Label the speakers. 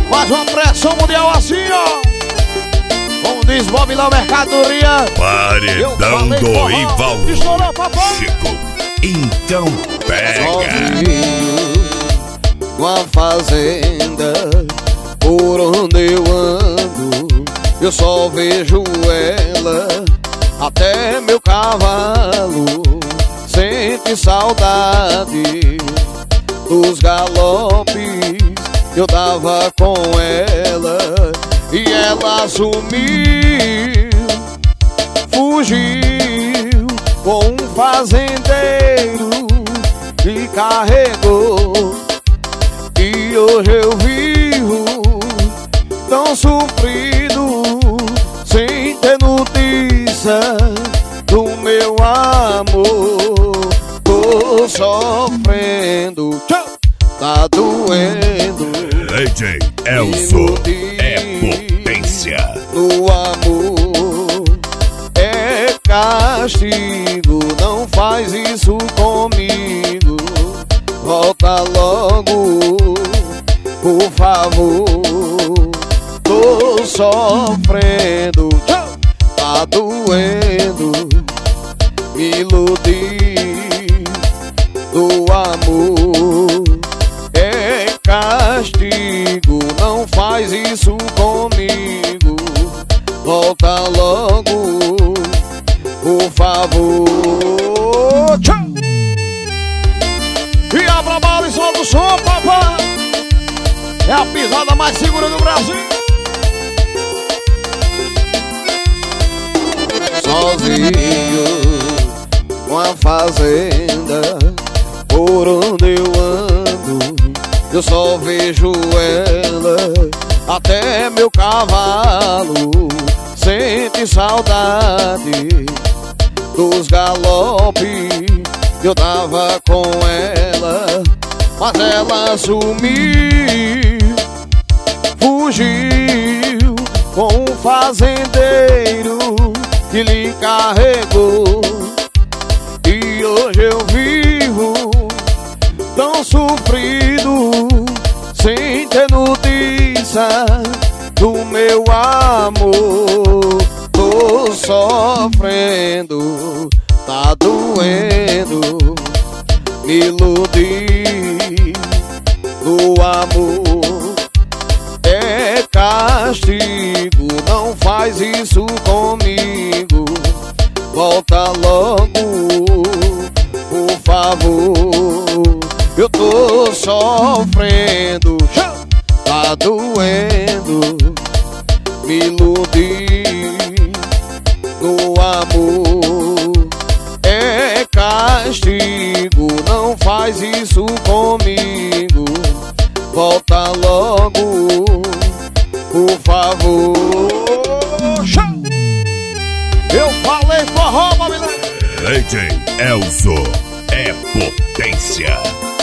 Speaker 1: Faz uma pressão mundial assim, ó. Como diz Bob lá, mercadoria.
Speaker 2: Paredão do Ivaldo.
Speaker 1: Estourou, papai.
Speaker 2: Chico, então pega.
Speaker 1: Sozinho, numa fazenda, por onde eu ando, eu só vejo ela. Até meu cavalo sente saudade dos galopes que eu dava com ela. E ela sumiu, fugiu com um fazendeiro que carregou. E hoje eu vivo tão sofrido, sem ter notícia do meu amor. Tô sofrendo, tá doendo.
Speaker 2: AJ Elso é potência.
Speaker 1: O amor é castigo, não faz isso comigo. Volta logo, por favor. Tô sofrendo, tá doendo. Me iludi do amor é castigo, não faz isso comigo. Volta logo, por favor. Tchau. E abra a bala e solta o som, papai. É a pisada mais segura do Brasil. Sozinho, uma fazenda, por onde eu ando, eu só vejo ela. Até meu cavalo sente saudade dos galopes que eu dava com ela. Mas ela sumiu, fugiu com um fazendeiro que lhe carregou. E hoje eu vivo tão sofrido, sem ter notícia do meu amor. Tô sofrendo, tá doendo. Me iludi do amor é castigo, não faz isso comigo. Volta logo, por favor. Eu tô sofrendo, tá doendo. Me iludi no amor é castigo, não faz isso comigo. Volta logo, por favor. Eu falei forró, mamãe.
Speaker 2: AJ Elso é potência.